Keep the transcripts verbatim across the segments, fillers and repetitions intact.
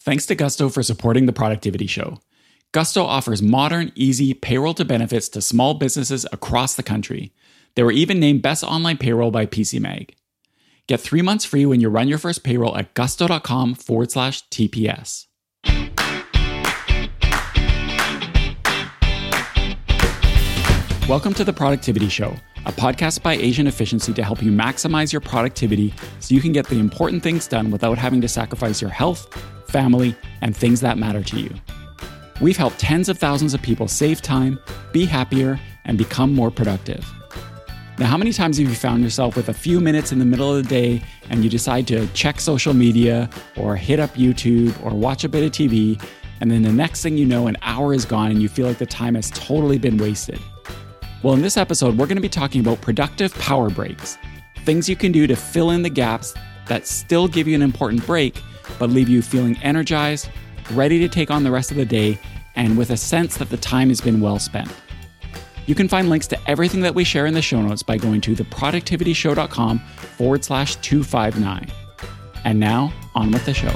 Thanks to Gusto for supporting the Productivity Show. Gusto offers modern, easy payroll to benefits to small businesses across the country. They were even named Best Online Payroll by P C Mag. Get three months free when you run your first payroll at gusto.com forward slash TPS. Welcome to the Productivity Show, a podcast by Asian Efficiency to help you maximize your productivity so you can get the important things done without having to sacrifice your health, family, and things that matter to you. We've helped tens of thousands of people save time, be happier, and become more productive. Now, how many times have you found yourself with a few minutes in the middle of the day and you decide to check social media or hit up YouTube or watch a bit of T V, and then the next thing you know, an hour is gone and you feel like the time has totally been wasted? Well, in this episode, we're going to be talking about productive power breaks, things you can do to fill in the gaps that still give you an important break, but leave you feeling energized, ready to take on the rest of the day, and with a sense that the time has been well spent. You can find links to everything that we share in the show notes by going to theproductivityshow.com forward slash 259. And now, on with the show.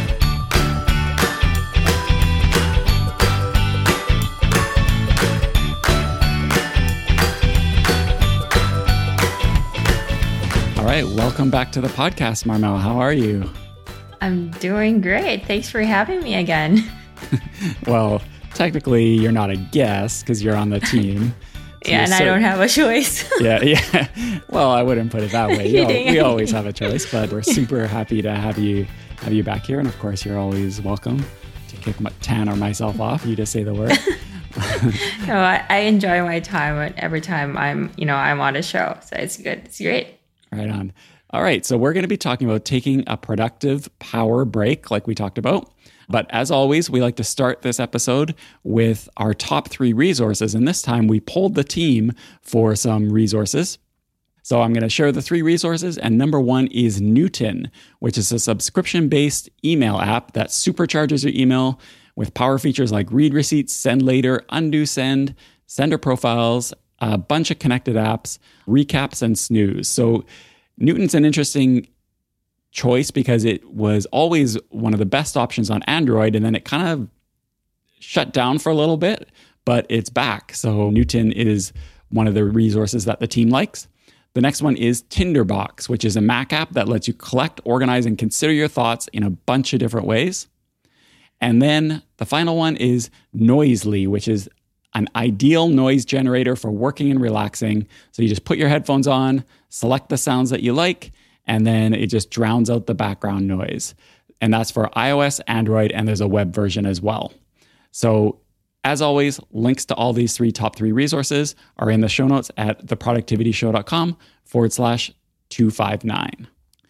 All right, welcome back to the podcast, Marmel. How are you? I'm doing great. Thanks for having me again. Well, technically, you're not a guest because you're on the team. So yeah, and so, I don't have a choice. yeah, yeah. Well, I wouldn't put it that way. You know, we always have a choice, but we're super happy to have you have you back here. And of course, you're always welcome to kick Tan or myself off. You just say the word. No, I, I enjoy my time every time I'm, you know, I'm on a show. So it's good. It's great. Right on. All right. So we're going to be talking about taking a productive power break like we talked about. But as always, we like to start this episode with our top three resources. And this time we polled the team for some resources. So I'm going to share the three resources. And number one is Newton, which is a subscription-based email app that supercharges your email with power features like read receipts, send later, undo send, sender profiles, a bunch of connected apps, recaps, and snooze. So Newton's an interesting choice because it was always one of the best options on Android, and then it kind of shut down for a little bit, but it's back. So Newton is one of the resources that the team likes. The next one is Tinderbox, which is a Mac app that lets you collect, organize, and consider your thoughts in a bunch of different ways. And then the final one is Noisely, which is an ideal noise generator for working and relaxing. So you just put your headphones on, select the sounds that you like, and then it just drowns out the background noise. And that's for iOS, Android, and there's a web version as well. So as always, links to all these three top three resources are in the show notes at theproductivityshow.com forward slash 259.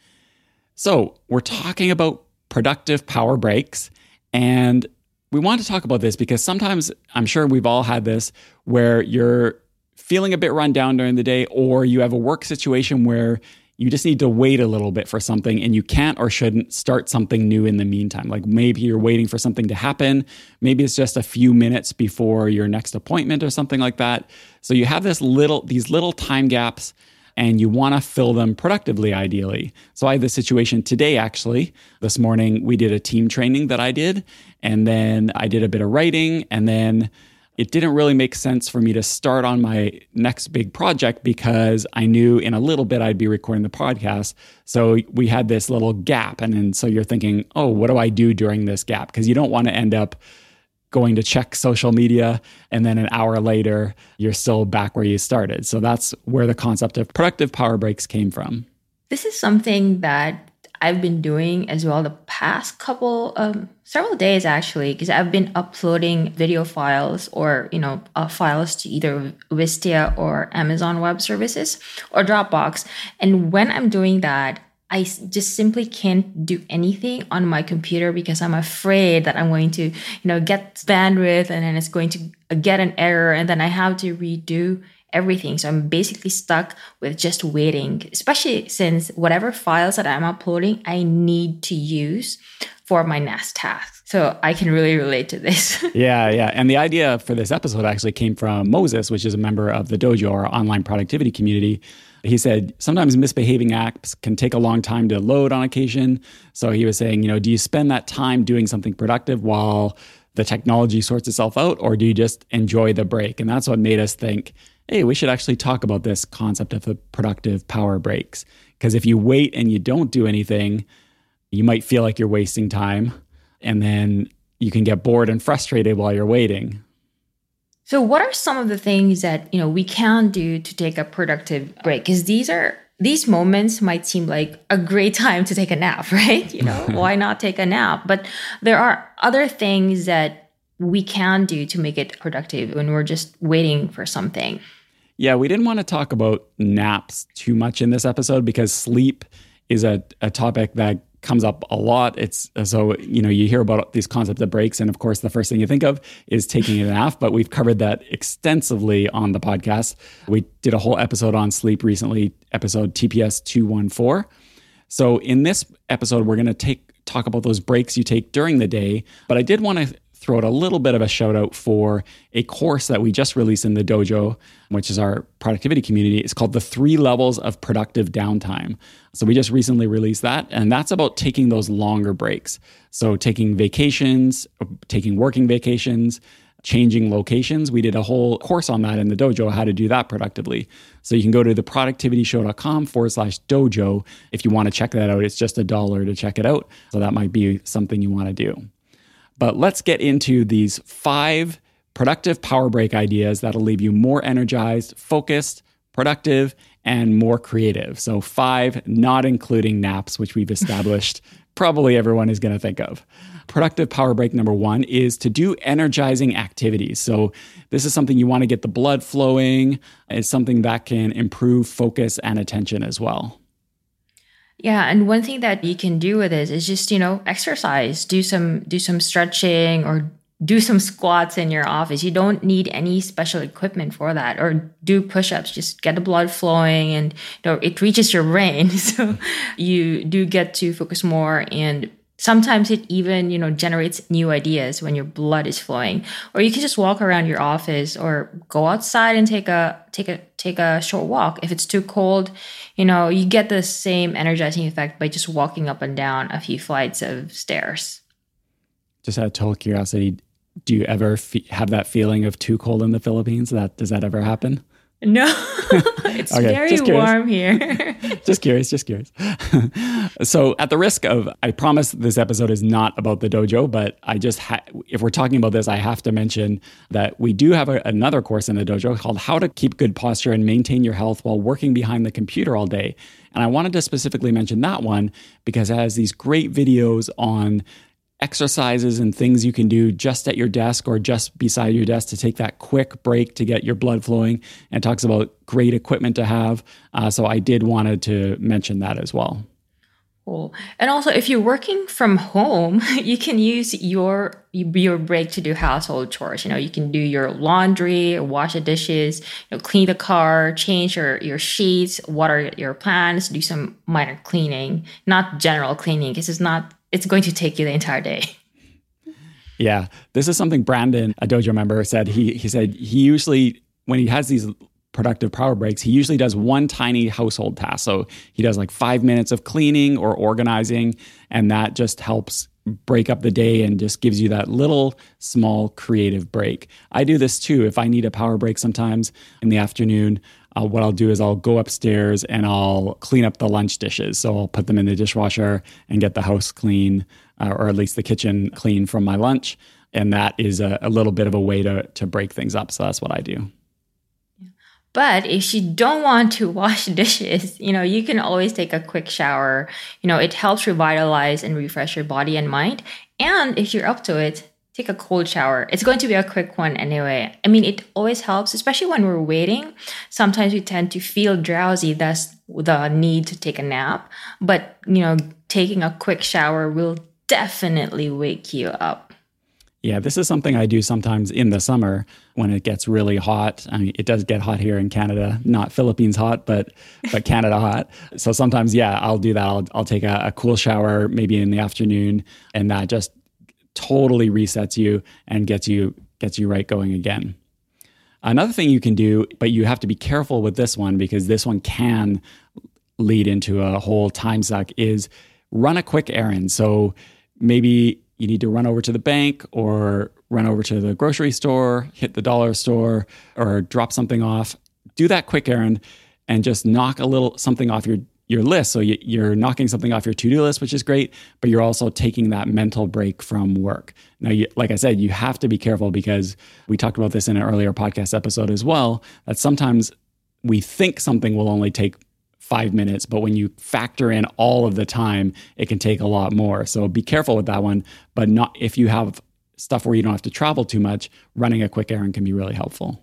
So we're talking about productive power breaks, and we want to talk about this because sometimes, I'm sure we've all had this, where you're feeling a bit run down during the day, or you have a work situation where you just need to wait a little bit for something and you can't or shouldn't start something new in the meantime. Like maybe you're waiting for something to happen. Maybe it's just a few minutes before your next appointment or something like that. So you have this little, these little time gaps and you want to fill them productively, ideally. So I had this situation today, actually. This morning, we did a team training that I did, and then I did a bit of writing, and then it didn't really make sense for me to start on my next big project because I knew in a little bit I'd be recording the podcast. So we had this little gap. And then so you're thinking, oh, what do I do during this gap? Because you don't want to end up going to check social media and then an hour later, you're still back where you started. So that's where the concept of productive power breaks came from. This is something that I've been doing as well the past couple, um, several days actually, because I've been uploading video files or, you know, uh, files to either Wistia or Amazon Web Services or Dropbox. And when I'm doing that, I just simply can't do anything on my computer because I'm afraid that I'm going to, you know, get bandwidth and then it's going to get an error and then I have to redo everything. So I'm basically stuck with just waiting, especially since whatever files that I'm uploading, I need to use for my next task. So I can really relate to this. yeah, yeah. And the idea for this episode actually came from Moses, which is a member of the Dojo, our online productivity community. He said sometimes misbehaving apps can take a long time to load on occasion. So he was saying, you know, do you spend that time doing something productive while the technology sorts itself out, or do you just enjoy the break? And that's what made us think, hey, we should actually talk about this concept of the productive power breaks. Because if you wait and you don't do anything, you might feel like you're wasting time, and then you can get bored and frustrated while you're waiting. So what are some of the things that, you know, we can do to take a productive break? Because these are these moments might seem like a great time to take a nap, right? You know, why not take a nap? But there are other things that we can do to make it productive when we're just waiting for something. Yeah, we didn't want to talk about naps too much in this episode because sleep is a, a topic that comes up a lot. It's so, you know, you hear about these concepts of breaks, and of course, the first thing you think of is taking a nap, but we've covered that extensively on the podcast. We did a whole episode on sleep recently, episode T P S two one four. So in this episode, we're going to take talk about those breaks you take during the day, but I did want to throw out a little bit of a shout out for a course that we just released in the dojo, which is our productivity community. It's called The Three Levels of Productive Downtime. So we just recently released that, and that's about taking those longer breaks. So taking vacations, taking working vacations, changing locations. We did a whole course on that in the dojo, how to do that productively. So you can go to theproductivityshow.com forward slash dojo if you want to check that out. It's just a dollar to check it out. So that might be something you want to do. But let's get into these five productive power break ideas that'll leave you more energized, focused, productive, and more creative. So five, not including naps, which we've established probably everyone is going to think of. Productive power break number one is to do energizing activities. So this is something you want to get the blood flowing. It's something that can improve focus and attention as well. Yeah, and one thing that you can do with this is just, you know, exercise, do some do some stretching or do some squats in your office. You don't need any special equipment for that, or do push-ups. Just get the blood flowing, and you know, it reaches your brain. So you do get to focus more, and sometimes it even, you know, generates new ideas when your blood is flowing. Or you can just walk around your office or go outside and take a take a take a short walk. If it's too cold, you know, you get the same energizing effect by just walking up and down a few flights of stairs. Just out of total curiosity, do you ever fe- have that feeling of too cold in the Philippines? That does that ever happen? No, it's okay, very warm here. just curious, just curious. So at the risk of, I promise this episode is not about the dojo, but I just, ha- if we're talking about this, I have to mention that we do have a, another course in the dojo called How to Keep Good Posture and Maintain Your Health While Working Behind the Computer All Day. And I wanted to specifically mention that one because it has these great videos on exercises and things you can do just at your desk or just beside your desk to take that quick break to get your blood flowing, and talks about great equipment to have. Uh, so I did wanted to mention that as well. Cool. And also, if you're working from home, you can use your your break to do household chores. You know, you can do your laundry, wash the dishes, you know, clean the car, change your, your sheets, water your plants, do some minor cleaning, not general cleaning, because it's not it's going to take you the entire day. Yeah. This is something Brandon, a dojo member, said. He he said he usually, when he has these productive power breaks, he usually does one tiny household task. So he does like five minutes of cleaning or organizing, and that just helps break up the day and just gives you that little small creative break. I do this too. If I need a power break sometimes in the afternoon, uh, what I'll do is I'll go upstairs and I'll clean up the lunch dishes. So I'll put them in the dishwasher and get the house clean, uh, or at least the kitchen clean from my lunch. And that is a, a little bit of a way to, to break things up. So that's what I do. But if you don't want to wash dishes, you know, you can always take a quick shower. You know, it helps revitalize and refresh your body and mind. And if you're up to it, take a cold shower. It's going to be a quick one anyway. I mean, it always helps, especially when we're waiting. Sometimes we tend to feel drowsy, thus the need to take a nap. But, you know, taking a quick shower will definitely wake you up. Yeah, this is something I do sometimes in the summer when it gets really hot. I mean, it does get hot here in Canada, not Philippines hot, but but Canada hot. So sometimes, yeah, I'll do that. I'll I'll take a, a cool shower maybe in the afternoon, and that just totally resets you and gets you gets you right going again. Another thing you can do, but you have to be careful with this one because this one can lead into a whole time suck, is run a quick errand. So maybe you need to run over to the bank or run over to the grocery store, hit the dollar store, or drop something off. Do that quick errand and just knock a little something off your, your list. So you, you're knocking something off your to-do list, which is great, but you're also taking that mental break from work. Now, you, like I said, you have to be careful because we talked about this in an earlier podcast episode as well, that sometimes we think something will only take five minutes, but when you factor in all of the time, it can take a lot more. So be careful with that one. But not if you have stuff where you don't have to travel too much, running a quick errand can be really helpful.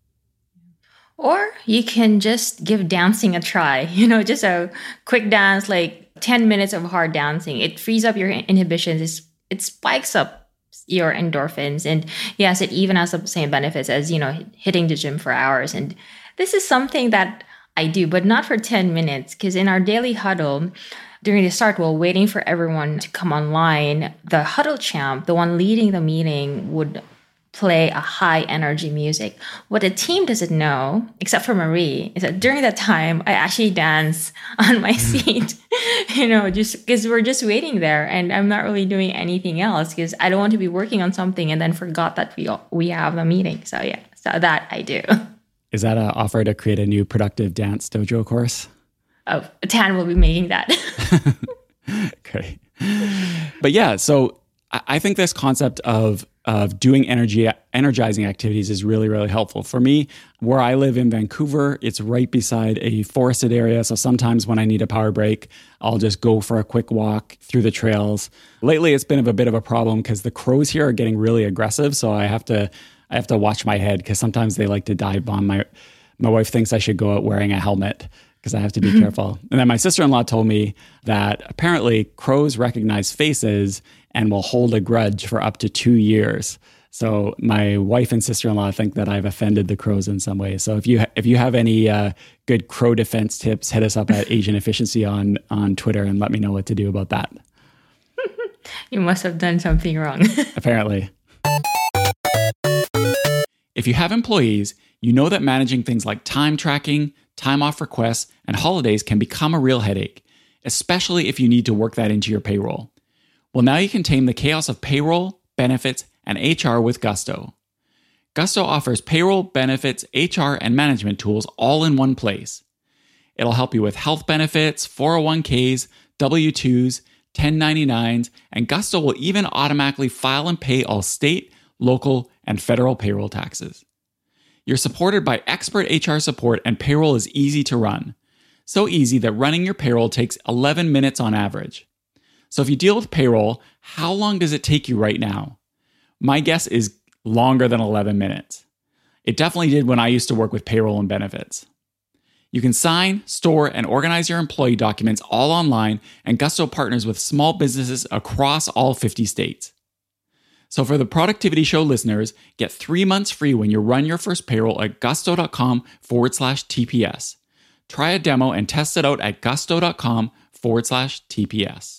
Or you can just give dancing a try, you know, just a quick dance, like ten minutes of hard dancing. It frees up your inhibitions. It's, it spikes up your endorphins. And yes, it even has the same benefits as, you know, hitting the gym for hours. And this is something that I do, but not for ten minutes, because in our daily huddle, during the start, while waiting for everyone to come online, the huddle champ, the one leading the meeting, would play a high energy music. What the team doesn't know, except for Marie, is that during that time, I actually dance on my seat, you know, just because we're just waiting there and I'm not really doing anything else because I don't want to be working on something and then forgot that we we have a meeting. So yeah, so that I do. Is that an offer to create a new productive dance dojo course? Oh, Tan will be making that. Great. But yeah, so I think this concept of of doing energy energizing activities is really, really helpful. For me, where I live in Vancouver, it's right beside a forested area. So sometimes when I need a power break, I'll just go for a quick walk through the trails. Lately, it's been a bit of a problem because the crows here are getting really aggressive. So I have to I have to watch my head because sometimes they like to dive bomb. My my wife thinks I should go out wearing a helmet because I have to be careful. And then my sister-in-law told me that apparently crows recognize faces and will hold a grudge for up to two years. So my wife and sister-in-law think that I've offended the crows in some way. So if you ha- if you have any uh, good crow defense tips, hit us up at Asian Efficiency on on Twitter and let me know what to do about that. You must have done something wrong. Apparently. If you have employees, you know that managing things like time tracking, time off requests, and holidays can become a real headache, especially if you need to work that into your payroll. Well, now you can tame the chaos of payroll, benefits, and H R with Gusto. Gusto offers payroll, benefits, H R, and management tools all in one place. It'll help you with health benefits, four oh one k's, W two's, ten ninety-nines, and Gusto will even automatically file and pay all state, local, and federal payroll taxes. You're supported by expert H R support, and payroll is easy to run. So easy that running your payroll takes eleven minutes on average. So if you deal with payroll, how long does it take you right now? My guess is longer than eleven minutes. It definitely did when I used to work with payroll and benefits. You can sign, store, and organize your employee documents all online, and Gusto partners with small businesses across all fifty states. So for the Productivity Show listeners, get three months free when you run your first payroll at gusto.com forward slash TPS. Try a demo and test it out at gusto.com forward slash TPS.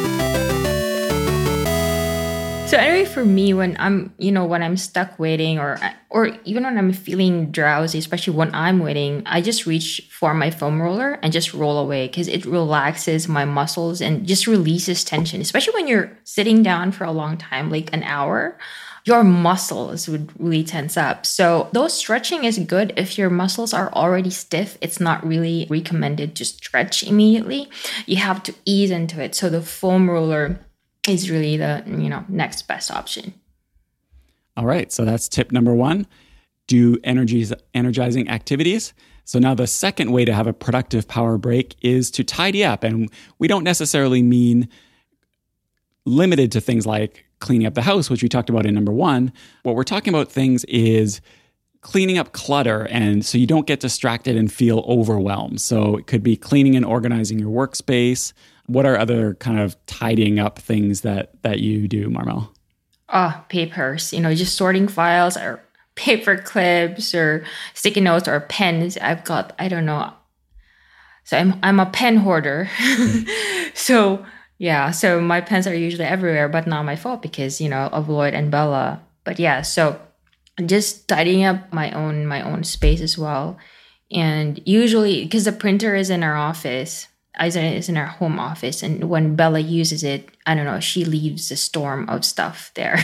So anyway, for me, when I'm, you know, when I'm stuck waiting or or even when I'm feeling drowsy, especially when I'm waiting, I just reach for my foam roller and just roll away because it relaxes my muscles and just releases tension, especially when you're sitting down for a long time, like an hour. Your muscles would really tense up. So though stretching is good, if your muscles are already stiff, it's not really recommended to stretch immediately. You have to ease into it. So the foam roller is really the, you know, next best option. All right. So that's tip number one. Do energies, energizing activities. So now the second way to have a productive power break is to tidy up. And we don't necessarily mean limited to things like cleaning up the house, which we talked about in number one. What we're talking about things is cleaning up clutter, and so you don't get distracted and feel overwhelmed. So it could be cleaning and organizing your workspace. What are other kind of tidying up things that that you do, Marmel? Oh, papers, you know, just sorting files or paper clips or sticky notes or pens. I've got, I don't know. So I'm I'm a pen hoarder. So yeah, so my pens are usually everywhere, but not my fault because, you know, of Lloyd and Bella. But yeah, so just tidying up my own my own space as well. And usually, because the printer is in our office, is in our home office, and when Bella uses it, I don't know, she leaves a storm of stuff there.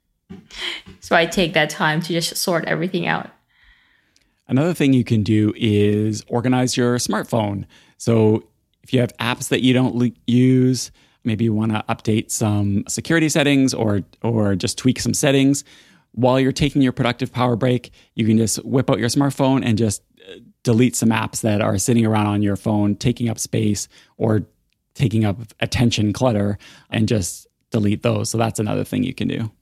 So I take that time to just sort everything out. Another thing you can do is organize your smartphone. So if you have apps that you don't le- use, maybe you want to update some security settings or or just tweak some settings. While you're taking your productive power break, you can just whip out your smartphone and just delete some apps that are sitting around on your phone, taking up space or taking up attention clutter, and just delete those. So that's another thing you can do.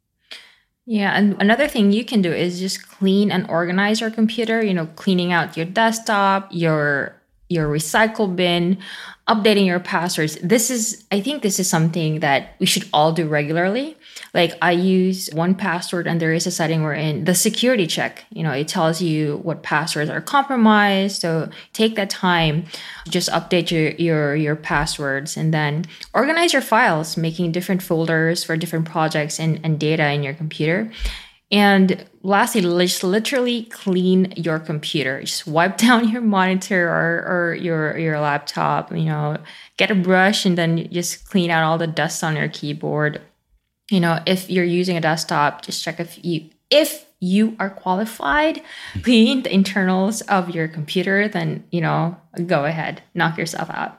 Yeah, and another thing you can do is just clean and organize your computer, you know, cleaning out your desktop, your your recycle bin, updating your passwords. This is, I think this is something that we should all do regularly. Like I use one password and there is a setting where in the security check, you know, it tells you what passwords are compromised. So take that time, just update your, your, your passwords and then organize your files, making different folders for different projects and, and data in your computer. And lastly, just literally clean your computer. Just wipe down your monitor or, or your your laptop, you know, get a brush and then just clean out all the dust on your keyboard. You know, if you're using a desktop, just check if you if you are qualified, clean the internals of your computer, then, you know, go ahead, knock yourself out.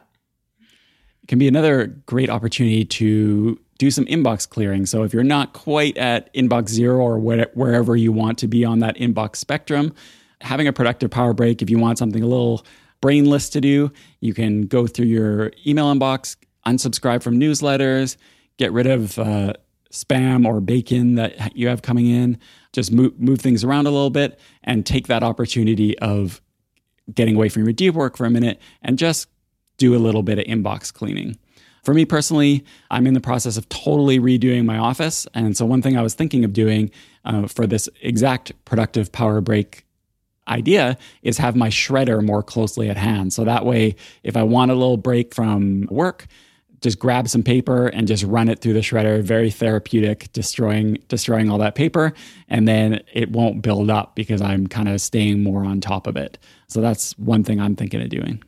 It can be another great opportunity to do some inbox clearing. So if you're not quite at inbox zero or wherever you want to be on that inbox spectrum, having a productive power break, if you want something a little brainless to do, you can go through your email inbox, unsubscribe from newsletters, get rid of uh, spam or bacon that you have coming in, just move, move things around a little bit and take that opportunity of getting away from your deep work for a minute and just do a little bit of inbox cleaning. For me personally, I'm in the process of totally redoing my office. And so one thing I was thinking of doing uh, for this exact productive power break idea is have my shredder more closely at hand. So that way, if I want a little break from work, just grab some paper and just run it through the shredder. Very therapeutic, destroying destroying all that paper. And then it won't build up because I'm kind of staying more on top of it. So that's one thing I'm thinking of doing.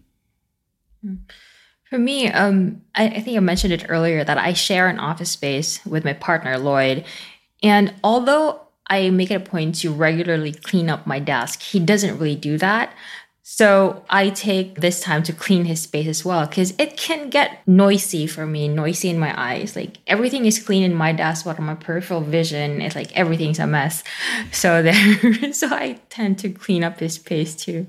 Mm. For me, um, I, I think I mentioned it earlier that I share an office space with my partner, Lloyd. And although I make it a point to regularly clean up my desk, he doesn't really do that. So I take this time to clean his space as well, because it can get noisy for me, noisy in my eyes. Like everything is clean in my desk, but on my peripheral vision, it's like everything's a mess. So there, so I tend to clean up his space too.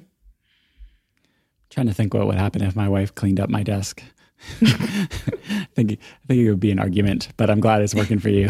Trying to think what would happen if my wife cleaned up my desk. I think I think it would be an argument, but I'm glad it's working for you.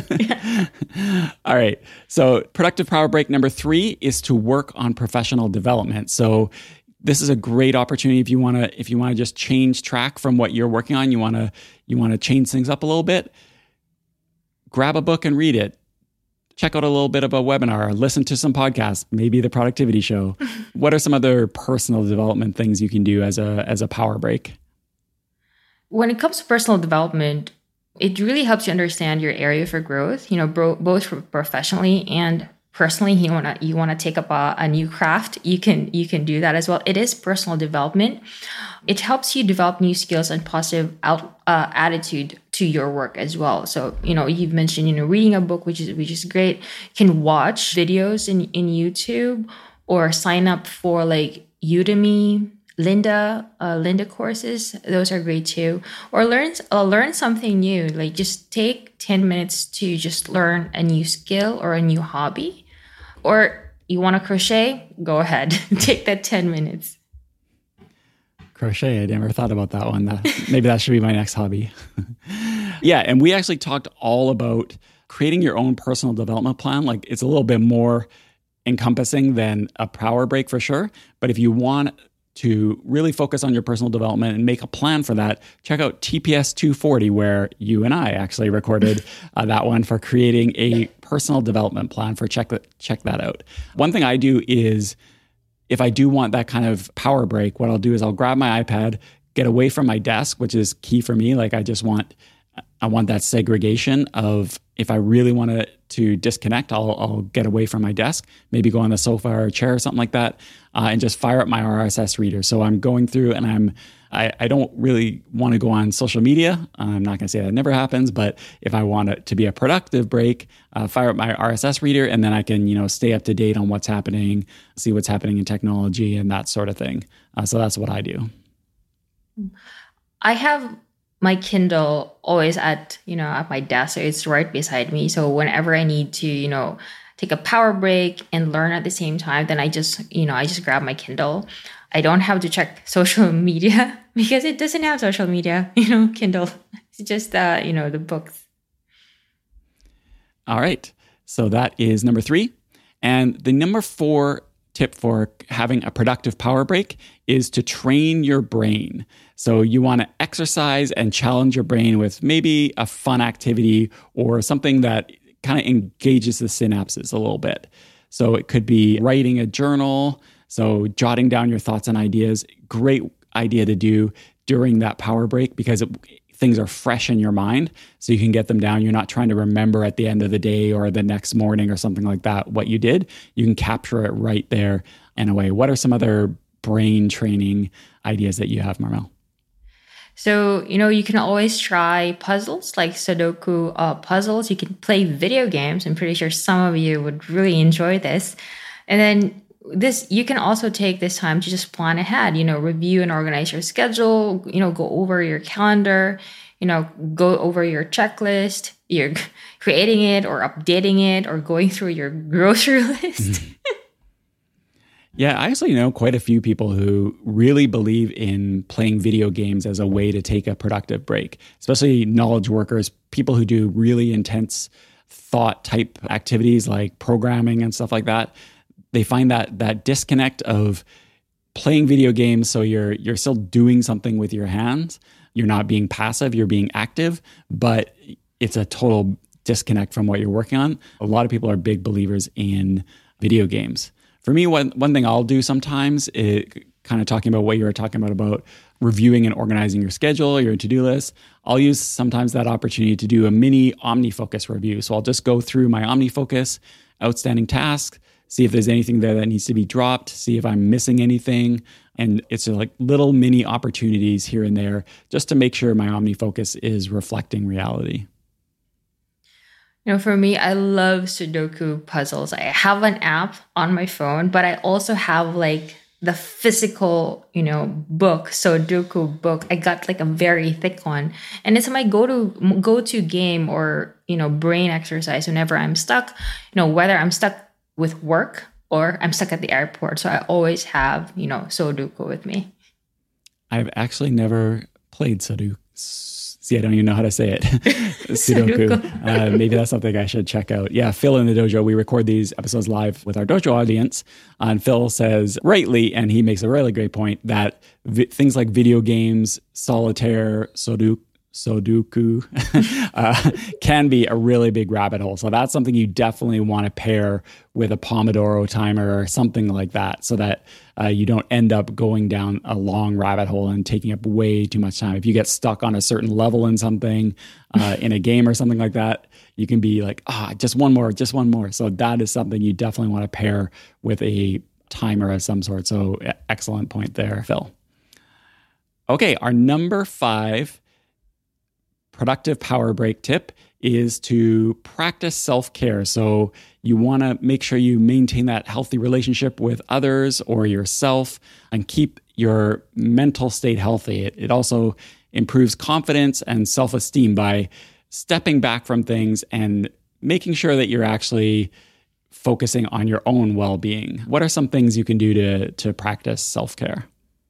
All right. So productive power break number three is to work on professional development. So this is a great opportunity if you want to if you want to just change track from what you're working on. You want to you want to change things up a little bit. Grab a book and read it. Check out a little bit of a webinar, listen to some podcasts, maybe the productivity show. What are some other personal development things you can do as a as a power break? When it comes to personal development, it really helps you understand your area for growth, you know, bro- both professionally and personally. You want to you want to take up a, a new craft, you can you can do that as well. It is personal development. It helps you develop new skills and positive out, uh, attitude to your work as well. So, you know, you've mentioned, you know, reading a book, which is which is great. You can watch videos in, in YouTube or sign up for like Udemy, Lynda, uh, Lynda courses. Those are great too. Or learn uh, learn something new. Like just take ten minutes to just learn a new skill or a new hobby. Or you want to crochet? Go ahead. Take that ten minutes. Crochet, I never thought about that one. That, maybe that should be my next hobby. Yeah, and we actually talked all about creating your own personal development plan. Like it's a little bit more encompassing than a power break for sure. But if you want to really focus on your personal development and make a plan for that, check out T P S two forty, where you and I actually recorded uh, that one for creating a personal development plan for check that, check that out. One thing I do is if I do want that kind of power break, what I'll do is I'll grab my iPad, get away from my desk, which is key for me. Like I just want, I want that segregation of If I really want to to disconnect, I'll, I'll get away from my desk, maybe go on the sofa or a chair or something like that, uh, and just fire up my R S S reader. So I'm going through and I'm I, I don't really want to go on social media. I'm not going to say that never happens, but if I want it to be a productive break, uh, fire up my R S S reader, and then I can, you know, stay up to date on what's happening, see what's happening in technology and that sort of thing. Uh, so that's what I do. I have my Kindle always at, you know, at my desk. So it's right beside me. So whenever I need to, you know, take a power break and learn at the same time, then I just, you know, I just grab my Kindle. I don't have to check social media because it doesn't have social media, you know, Kindle. It's just, uh, you know, the books. All right. So that is number three. And the number four tip for having a productive power break is to train your brain. So you want to exercise and challenge your brain with maybe a fun activity or something that kind of engages the synapses a little bit. So it could be writing a journal, so jotting down your thoughts and ideas. Great idea to do during that power break because it, things are fresh in your mind, so you can get them down. You're not trying to remember at the end of the day or the next morning or something like that what you did. You can capture it right there in a way. What are some other brain training ideas that you have, Marmel? So, you know, you can always try puzzles like Sudoku uh, puzzles. You can play video games. I'm pretty sure some of you would really enjoy this. And then this, you can also take this time to just plan ahead, you know, review and organize your schedule, you know, go over your calendar, you know, go over your checklist, you're creating it or updating it or going through your grocery list. Yeah, I actually know quite a few people who really believe in playing video games as a way to take a productive break, especially knowledge workers, people who do really intense thought type activities like programming and stuff like that. They find that that disconnect of playing video games, so you're you're still doing something with your hands. You're not being passive, you're being active, but it's a total disconnect from what you're working on. A lot of people are big believers in video games. For me, one, one thing I'll do sometimes, is kind of talking about what you were talking about, about reviewing and organizing your schedule, your to-do list, I'll use sometimes that opportunity to do a mini OmniFocus review. So I'll just go through my OmniFocus outstanding tasks, see if there's anything there that needs to be dropped, see if I'm missing anything. And it's like little mini opportunities here and there just to make sure my OmniFocus is reflecting reality. You know, for me, I love Sudoku puzzles. I have an app on my phone, but I also have like the physical, you know, book, Sudoku book. I got like a very thick one. And it's my go-to go-to game or, you know, brain exercise whenever I'm stuck, you know, whether I'm stuck with work or I'm stuck at the airport. So I always have, you know, Sudoku with me. I've actually never played Sudoku. See, I don't even know how to say it. Sudoku. uh, maybe that's something I should check out. Yeah, Phil in the dojo, we record these episodes live with our dojo audience. And Phil says rightly, and he makes a really great point, that vi- things like video games, solitaire, Sudoku, Sudoku uh, can be a really big rabbit hole. So that's something you definitely want to pair with a Pomodoro timer or something like that so that uh, you don't end up going down a long rabbit hole and taking up way too much time. If you get stuck on a certain level in something, uh, in a game or something like that, you can be like, ah, oh, just one more, just one more. So that is something you definitely want to pair with a timer of some sort. So excellent point there, Phil. Okay, our number five productive power break tip is to practice self-care. So you want to make sure you maintain that healthy relationship with others or yourself and keep your mental state healthy. It, it also improves confidence and self-esteem by stepping back from things and making sure that you're actually focusing on your own well-being. What are some things you can do to, to practice self-care?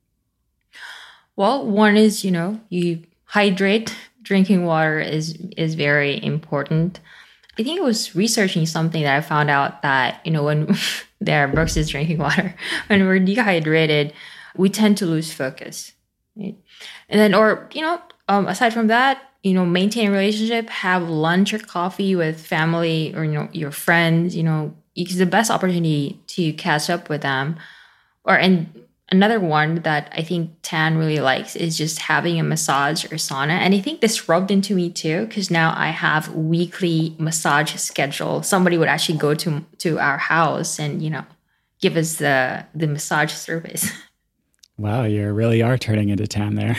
Well, one is, you know, you hydrate. Drinking water is is very important. I think it was researching something that I found out that, you know, when there Brooks is drinking water, when we're dehydrated, we tend to lose focus. Right? And then, or, you know, um, aside from that, you know, maintain a relationship, have lunch or coffee with family or, you know, your friends, you know, it's the best opportunity to catch up with them. Or, and Another one that I think Tan really likes is just having a massage or sauna. And I think this rubbed into me too, because now I have weekly massage schedule. Somebody would actually go to to our house and, you know, give us the the massage service. Wow, you really are turning into Tan there.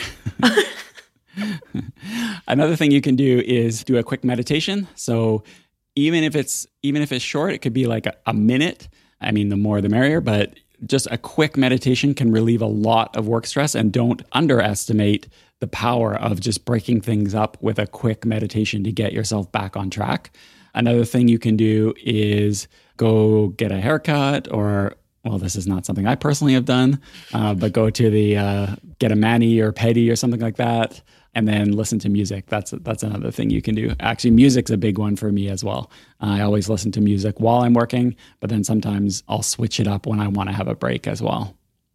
Another thing you can do is do a quick meditation. So even if it's even if it's short, it could be like a, a minute. I mean, the more the merrier, but just a quick meditation can relieve a lot of work stress, and don't underestimate the power of just breaking things up with a quick meditation to get yourself back on track. Another thing you can do is go get a haircut, or, well, this is not something I personally have done, uh, but go to the, uh, get a mani or pedi or something like that, and then listen to music. That's that's another thing you can do. Actually, music's a big one for me as well. Uh, I always listen to music while I'm working, but then sometimes I'll switch it up when I want to have a break as well.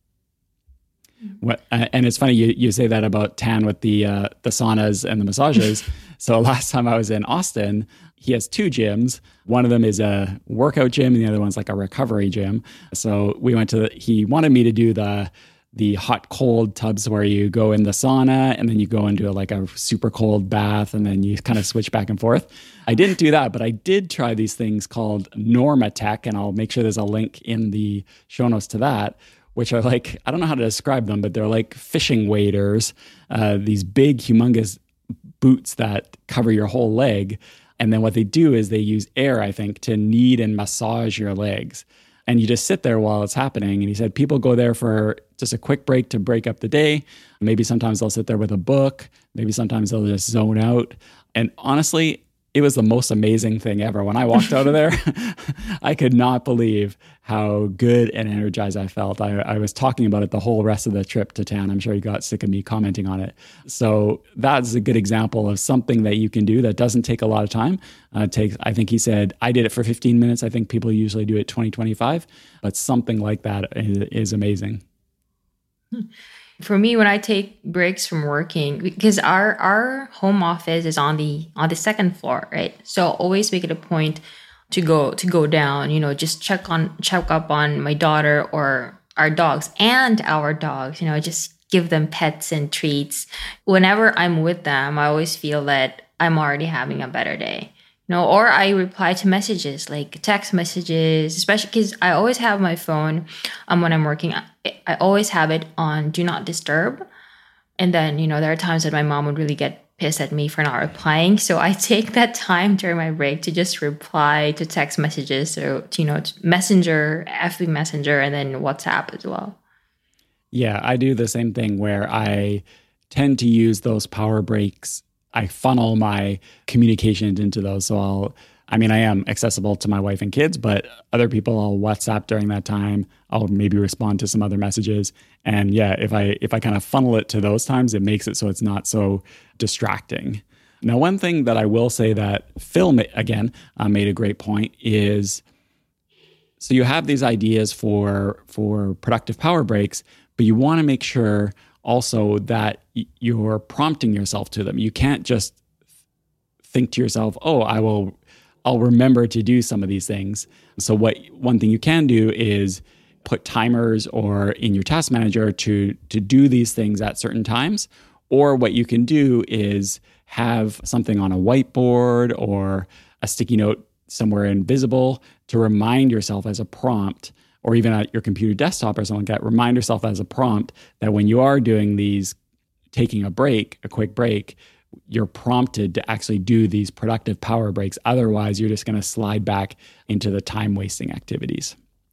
What, uh, and it's funny you, you say that about Tan with the uh, the saunas and the massages. So last time I was in Austin, he has two gyms. One of them is a workout gym, and the other one's like a recovery gym. So we went to. The, he wanted me to do the the hot cold tubs where you go in the sauna and then you go into a, like a super cold bath, and then you kind of switch back and forth. I didn't do that, but I did try these things called NormaTec, and I'll make sure there's a link in the show notes to that, which are like, I don't know how to describe them, but they're like fishing waders, uh, these big, humongous boots that cover your whole leg. And then what they do is they use air, I think, to knead and massage your legs. And you just sit there while it's happening. And he said people go there for just a quick break to break up the day. Maybe sometimes they'll sit there with a book. Maybe sometimes they'll just zone out. And honestly, it was the most amazing thing ever. When I walked out of there, I could not believe how good and energized I felt. I, I was talking about it the whole rest of the trip to Tan. I'm sure he got sick of me commenting on it. So that's a good example of something that you can do that doesn't take a lot of time. Uh, it takes, I think he said, I did it for fifteen minutes. I think people usually do it twenty, twenty-five, but something like that is, is amazing. For me, when I take breaks from working, because our our home office is on the on the second floor, right? So I'll always make it a point to go to go down, you know, just check on check up on my daughter or our dogs and our dogs, you know, just give them pets and treats. Whenever I'm with them, I always feel that I'm already having a better day. No, or I reply to messages, like text messages, especially because I always have my phone um, when I'm working. I, I always have it on Do Not Disturb. And then, you know, there are times that my mom would really get pissed at me for not replying. So I take that time during my break to just reply to text messages. So, to, you know, Messenger, F B Messenger, and then WhatsApp as well. Yeah, I do the same thing where I tend to use those power breaks. I funnel my communications into those. So I'll, I mean, I am accessible to my wife and kids, but other people I'll WhatsApp during that time. I'll maybe respond to some other messages. And yeah, if I, if I kind of funnel it to those times, it makes it so it's not so distracting. Now, one thing that I will say that Phil, again, uh, made a great point is, so you have these ideas for, for productive power breaks, but you want to make sure also that you're prompting yourself to them. You can't just think to yourself, oh, I will, I'll remember to do some of these things. So what one thing you can do is put timers or in your task manager to, to do these things at certain times. Or what you can do is have something on a whiteboard or a sticky note somewhere invisible to remind yourself as a prompt, or even at your computer desktop or something like that, remind yourself as a prompt that when you are doing these, taking a break, a quick break, you're prompted to actually do these productive power breaks. Otherwise, you're just going to slide back into the time-wasting activities.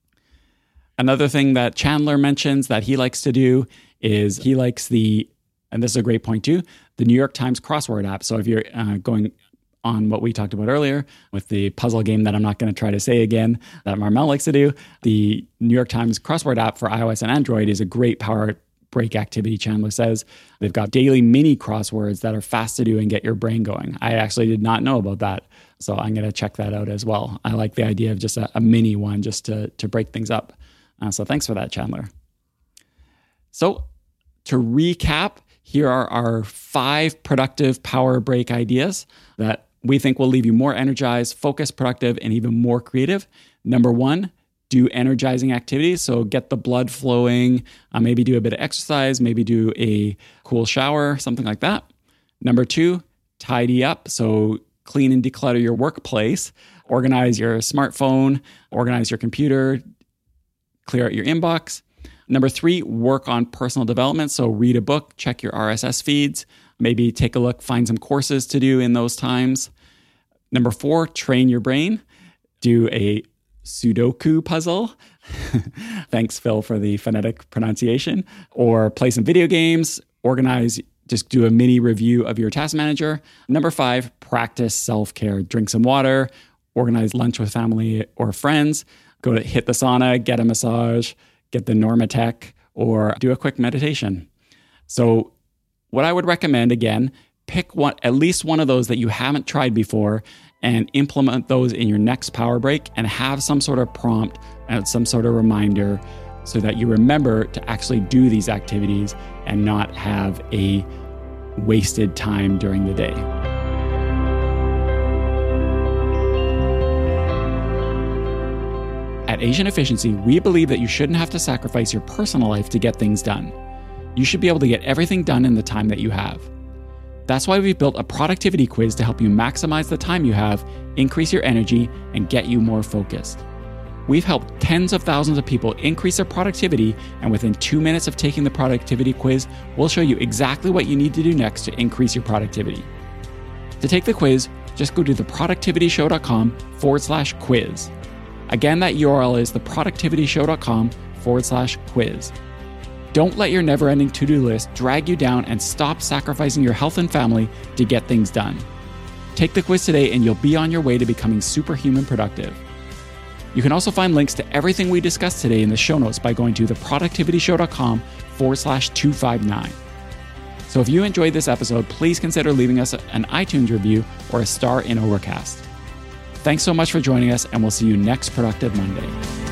Another thing that Chandler mentions that he likes to do is he likes the, and this is a great point too, the New York Times crossword app. So if you're uh, going on what we talked about earlier with the puzzle game that I'm not going to try to say again that Marmel likes to do, the New York Times crossword app for iOS and Android is a great power break activity, Chandler says. They've got daily mini crosswords that are fast to do and get your brain going. I actually did not know about that, so I'm going to check that out as well. I like the idea of just a, a mini one just to, to break things up. Uh, so thanks for that, Chandler. So to recap, here are our five productive power break ideas that we think will leave you more energized, focused, productive, and even more creative. Number one, do energizing activities. So get the blood flowing, uh, maybe do a bit of exercise, maybe do a cool shower, something like that. Number two, tidy up. So clean and declutter your workplace, organize your smartphone, organize your computer, clear out your inbox. Number three, work on personal development. So read a book, check your R S S feeds, maybe take a look, find some courses to do in those times. Number four, train your brain. Do a Sudoku puzzle. Thanks, Phil, for the phonetic pronunciation. Or play some video games, organize, just do a mini review of your task manager. Number five, practice self-care. Drink some water, organize lunch with family or friends, go to hit the sauna, get a massage, get the Normatec, or do a quick meditation. So what I would recommend, again, pick one, at least one of those that you haven't tried before and implement those in your next power break and have some sort of prompt and some sort of reminder so that you remember to actually do these activities and not have a wasted time during the day. At Asian Efficiency, we believe that you shouldn't have to sacrifice your personal life to get things done. You should be able to get everything done in the time that you have. That's why we've built a productivity quiz to help you maximize the time you have, increase your energy, and get you more focused. We've helped tens of thousands of people increase their productivity, and within two minutes of taking the productivity quiz, we'll show you exactly what you need to do next to increase your productivity. To take the quiz, just go to theproductivityshow.com forward slash quiz. Again, that U R L is theproductivityshow.com forward slash quiz. Don't let your never-ending to-do list drag you down and stop sacrificing your health and family to get things done. Take the quiz today and you'll be on your way to becoming superhuman productive. You can also find links to everything we discussed today in the show notes by going to theproductivityshow.com forward slash 259. So if you enjoyed this episode, please consider leaving us an iTunes review or a star in Overcast. Thanks so much for joining us, and we'll see you next Productive Monday.